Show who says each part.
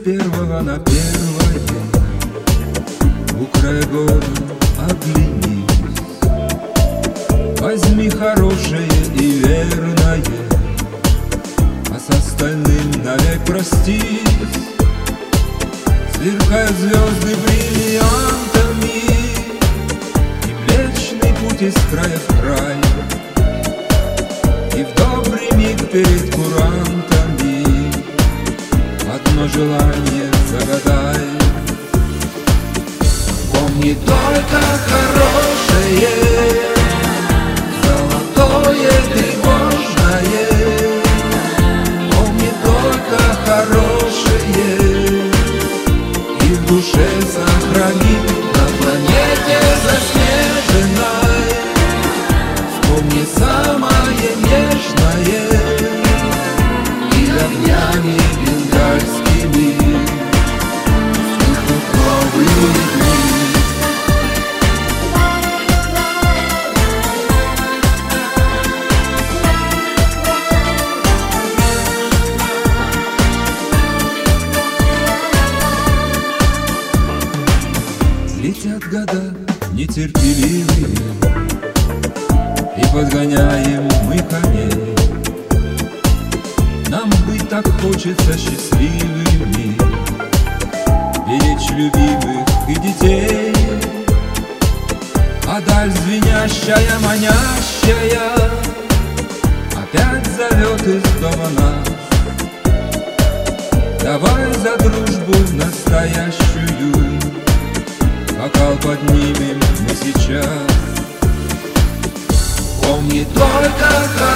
Speaker 1: первого на первое, у края года оглянись. Возьми хорошее и верное, а с остальным навек простись. Сверкают звезды бриллиантами, и Млечный Путь из края в край. И в добрый миг перед курантами одно желание загадай. Помни только хорошее, золотое тревожное. Помни только хорошее, и в душе сохрани на планете заснеженной. Вспомни самое нежное, и огнями бенгальскими вспыхнут новые дни. Летят года нетерпеливые, и подгоняем мы коней. Нам быть так хочется счастливыми, беречь любимых и детей. А даль звенящая, манящая опять зовет из дома нас. Давай за дружбу настоящую бокал поднимем мы сейчас. Помни только